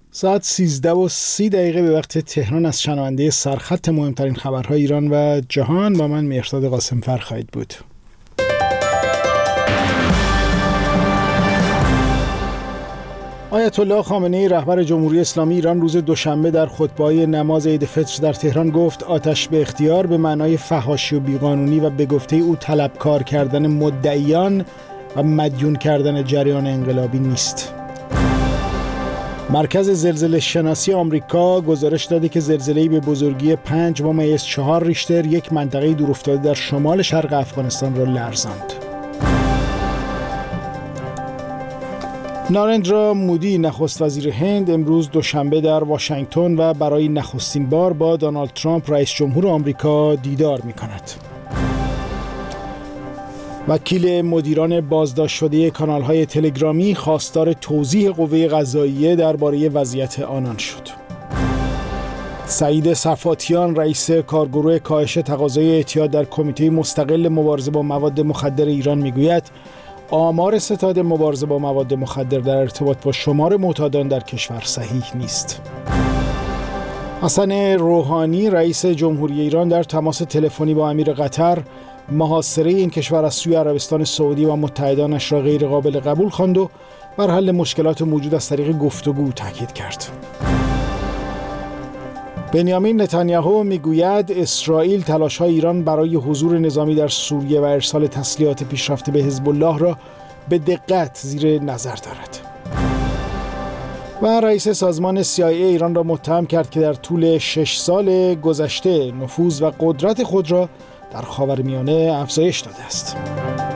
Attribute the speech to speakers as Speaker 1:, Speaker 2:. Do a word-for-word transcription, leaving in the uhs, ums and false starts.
Speaker 1: ساعت سیزده و سی دقیقه به وقت تهران از شنونده سرخط مهمترین خبرهای ایران و جهان با من مهرداد قاسمفر خواهید بود. آیت الله خامنه‌ای رهبر جمهوری اسلامی ایران روز دوشنبه در خطبه‌های نماز عید فطر در تهران گفت آتش به اختیار به معنای فحاشی و بیقانونی و به گفته او طلبکار کردن مدعیان و مدیون کردن جریان انقلابی نیست. مرکز زلزله شناسی آمریکا گزارش داده که زلزله‌ای به بزرگی پنج ممیز چهار ریشتر یک منطقه دورافتاده در شمال شرق افغانستان را لرزاند. نارندرا مودی نخست وزیر هند امروز دوشنبه در واشنگتن و برای نخستین بار با دونالد ترامپ رئیس جمهور آمریکا دیدار می‌کند. وکیل مدیران بازداشت شده کانال‌های تلگرامی خواستار توضیح قوه قضاییه درباره وضعیت آنان شد. سعید صفاتیان رئیس کارگروه کاهش تقاضای اعتیاد در کمیته مستقل مبارزه با مواد مخدر ایران میگوید آمار ستاد مبارزه با مواد مخدر در ارتباط با شمار معتادان در کشور صحیح نیست. حسن روحانی رئیس جمهوری ایران در تماس تلفنی با امیر قطر محاصره این کشور از سوی عربستان سعودی و متحدانش را غیر قابل قبول خواند و بر حل مشکلات موجود از طریق گفتگو تاکید کرد. بنیامین نتانیاهو میگوید اسرائیل تلاش‌های ایران برای حضور نظامی در سوریه و ارسال تسلیحات پیشرفته به حزب الله را به دقت زیر نظر دارد. و رئیس سازمان سی آی ای ایران را متهم کرد که در طول شش سال گذشته نفوذ و قدرت خود را در خاورمیانه افزایش داده است.